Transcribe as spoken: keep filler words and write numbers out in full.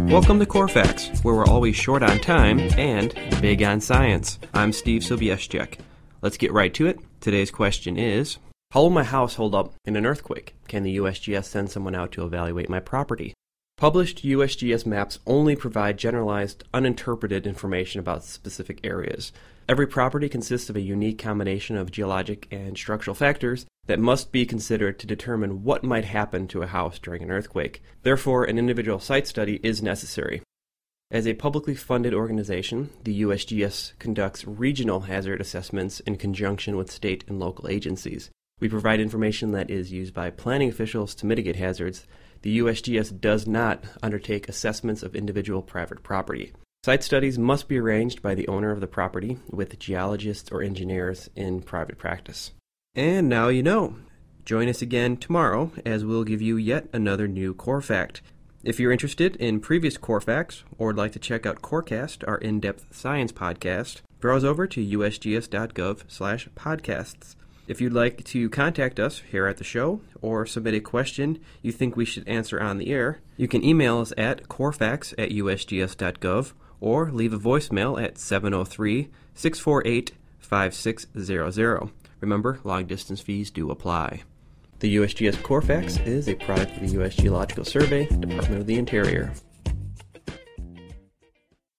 Welcome to Core Facts, where we're always short on time and big on science. I'm Steve Sobieschek. Let's get right to it. Today's question is, how will my house hold up in an earthquake? Can the U S G S send someone out to evaluate my property? Published U S G S maps only provide generalized, uninterpreted information about specific areas. Every property consists of a unique combination of geologic and structural factors that must be considered to determine what might happen to a house during an earthquake. Therefore, an individual site study is necessary. As a publicly funded organization, the U S G S conducts regional hazard assessments in conjunction with state and local agencies. We provide information that is used by planning officials to mitigate hazards. The U S G S does not undertake assessments of individual private property. Site studies must be arranged by the owner of the property with geologists or engineers in private practice. And now you know. Join us again tomorrow as we'll give you yet another new Core Fact. If you're interested in previous Core Facts or would like to check out Corecast, our in-depth science podcast, browse over to usgs.gov slash podcasts. If you'd like to contact us here at the show or submit a question you think we should answer on the air, you can email us at corefacts at usgs.gov or leave a voicemail at seven oh three, six four eight, five six zero zero. Remember, long-distance fees do apply. The U S G S Core Facts is a product of the U S Geological Survey, Department of the Interior.